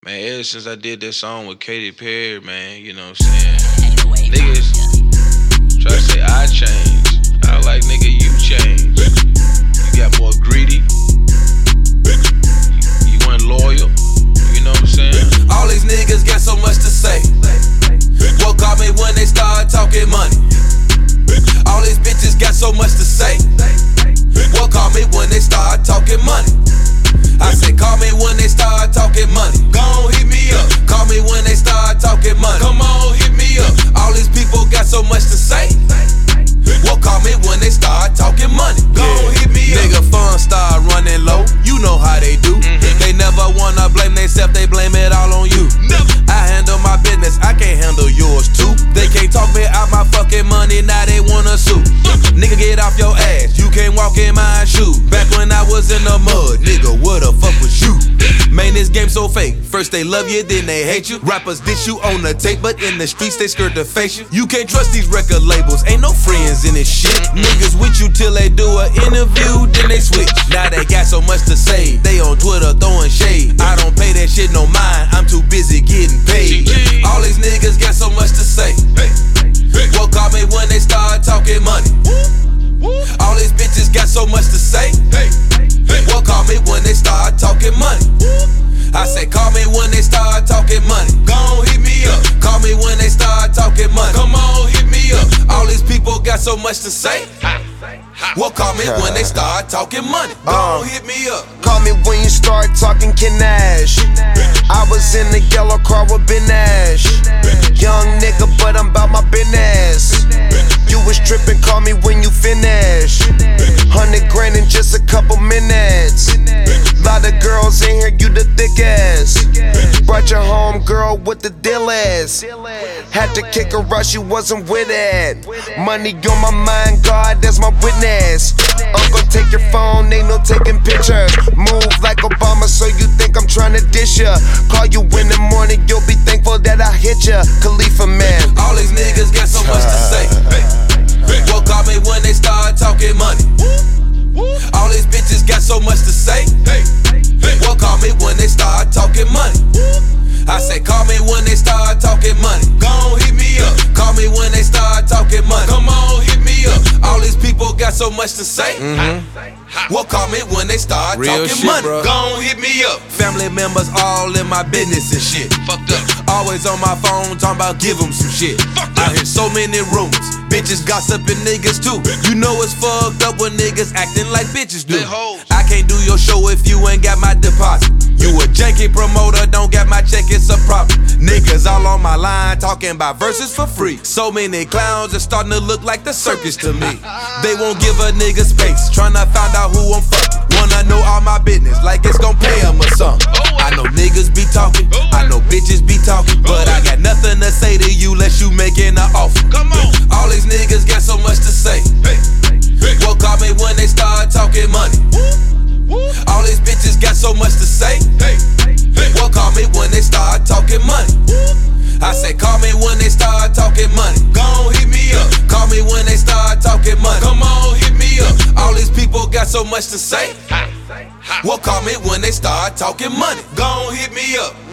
Man, ever since I did that song with Katy Perry, man, you know what I'm saying? Niggas try to say I changed. I like, nigga, you changed. You got more greedy. You weren't loyal. You know what I'm saying? All these niggas got so much to say. What call me when they start talking money? All these bitches got so much to say. What call me when they start talking money? I say call me when they start talking money. Go on, hit me up. Call me when they start talking money. Come on, hit me up. All these people got so much to say. What call me when they start talking money? Go on, hit me up. Nigga, fun start running low. You know how they do. They never wanna blame themselves, they blame it all on you. I handle my business, I can't handle yours too. They can't talk me out my fucking money, now they wanna sue. Nigga, get off your ass, you can't walk in my shoes. Back when I was in the mud, nigga, what the fuck was you? Man, this game so fake. First they love you, then they hate you. Rappers diss you on the tape, but in the streets they scared to face you. You can't trust these record labels, ain't no friends in this shit. Niggas with you till they do an interview, then they switch. Now they got so much to say, they on Twitter throwing shade. I don't pay that shit no mind, I'm too busy getting paid. All these niggas got so much to say. What call me when they start talking money? All these bitches got so much to say. What call me when they start talking money? I say call me when they start talking money. Go on, hit me up. Call me when they start talking money. Come on, hit me up. All these people got so much to say. What call me when they start talking money? Go on, hit me up. Call me when you start talking Kinash. I was in the yellow car with Ben Ash. Young nigga, but I'm about my business. You was tripping, call me when you finish. 100 grand in just a couple minutes. Lot of girls in here, you the thick ass. Brought your home girl with the deal ass. Had to kick her out, she wasn't with it. Money on my mind, God, that's my witness. I'm gonna take your phone, ain't no taking pictures. Move like Obama, so you think I'm trying to dish ya. Call you in the morning, you'll be thankful that I hit ya. Khalifa, man. All these niggas got so much to say. What call me when they start talking money? All these bitches got so much to say. What call me when they start talking money? I say call me when they start talking money. Go on, hit me up. Call me when they start talking money. Come on, hit me up. All these people got so much to say. What call me when they start Real talking shit, money? bro. Go on, hit me up. Family members all in my business and shit. Fucked up. Always on my phone talking about give them some shit. I hear so many rumors. Bitches gossiping niggas too. You know it's fucked up when niggas acting like bitches do. I can't do your show if you ain't got my deposit. You a janky promoter, don't got my check, it's a problem. Niggas all on my line talking about verses for free. So many clowns, it's starting to look like the circus to me. They won't give a nigga space, tryna find out who I'm fucking. Wanna know all my business, like it's gon' pay them or something. I know niggas be talking, I know bitches be talking, but I got nothing to say to you unless you making an offer. Come on, all these niggas got so much to say. What call me when they start talking money? All these bitches got so much to say. What call me when they start talking money? I say call me when they start talking money. Go on, hit me up. Call me when they start talking money. Come on, hit me up. All these people got so much to say. What call me when they start talking money? Go on, hit me up.